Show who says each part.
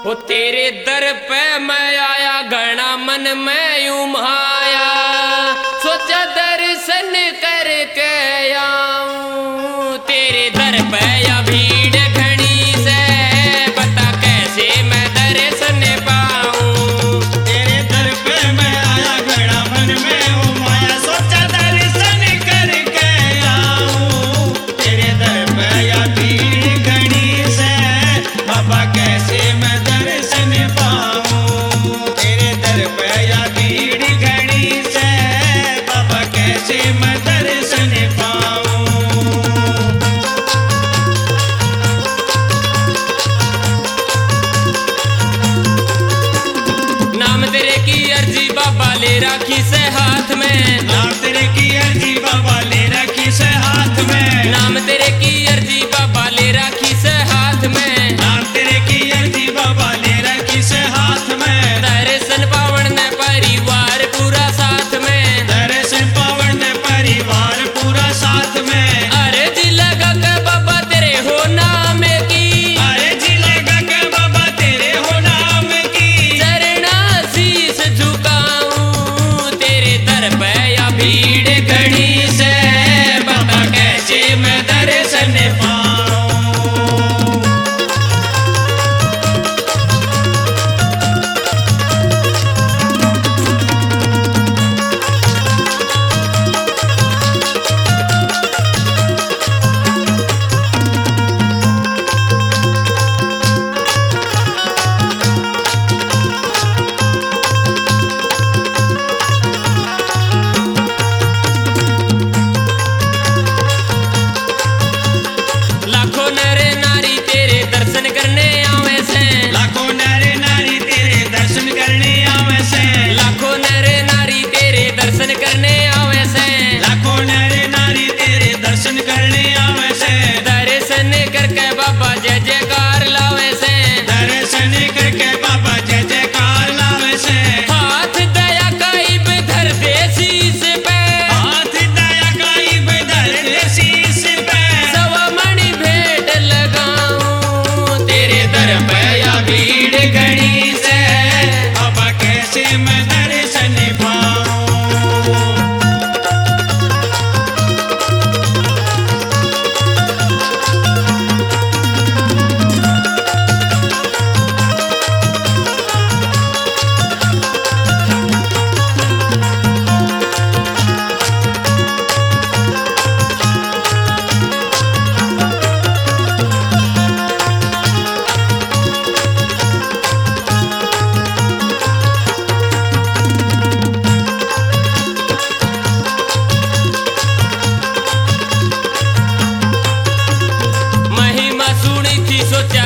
Speaker 1: ओ तेरे दर पे मैं आया घना मन में यूं माया सोचा दर्शन करके आऊं तेरे दर पे या भीड़ घनी से बता कैसे मैं दर्शन पाऊं
Speaker 2: तेरे दर पे मैं आया घना मन में यूं माया सोचा दर्शन करके आऊं तेरे दर पे या भीड़ घनी से बाबा कैसे मैं दर्शन पाऊं तेरे दर पे या भीड़ घनी से बाबा कैसे मैं दर्शन पाऊं
Speaker 1: नाम तेरे की अर्जी बाबा ले राखी से हाथ में
Speaker 2: नाम तेरे की अर्जी बाबा ले रखी से हाथ में
Speaker 1: नाम तेरे की अर्जी बाबा ले राखी से हाथ में
Speaker 2: नाम तेरे की अर्जी बाबा ले रखी से हाथ में
Speaker 1: दर्शन पावन ने परिवार पूरा साथ में
Speaker 2: दर्शन पावन ने परिवार पूरा साथ में
Speaker 1: अरे जी लगा के बाबा तेरे हो नाम की
Speaker 2: अरे जी लगा के बाबा तेरे हो नाम की
Speaker 1: चरणा शीस झुकाऊं तेरे दर पे या भीड़ घड़ी से
Speaker 2: बाबा कैसे मैं दर्शन पाऊं
Speaker 1: लाखों नर नारी तेरे दर्शन करने आवे से
Speaker 2: लाखों नर नारी तेरे दर्शन करने आवे से
Speaker 1: लाखों नर नारी तेरे दर्शन करने आवे से
Speaker 2: लाखों नर नारी तेरे दर्शन करने आवे से
Speaker 1: दर्शन करके बाबा जय जयकार लावे से
Speaker 2: दर्शन करके बाबा जय जयकार लावे से
Speaker 1: हाथ दया का इब धर दे शीस पे
Speaker 2: हाथ दया का इबदर दे शीस पे
Speaker 1: सवा मणि भेंट लगाऊं तेरे दर पे या भीड़ घड़ी से
Speaker 2: बाबा कैसे मैं दर्शन पाऊं
Speaker 1: महिमा सुनी थी सोचा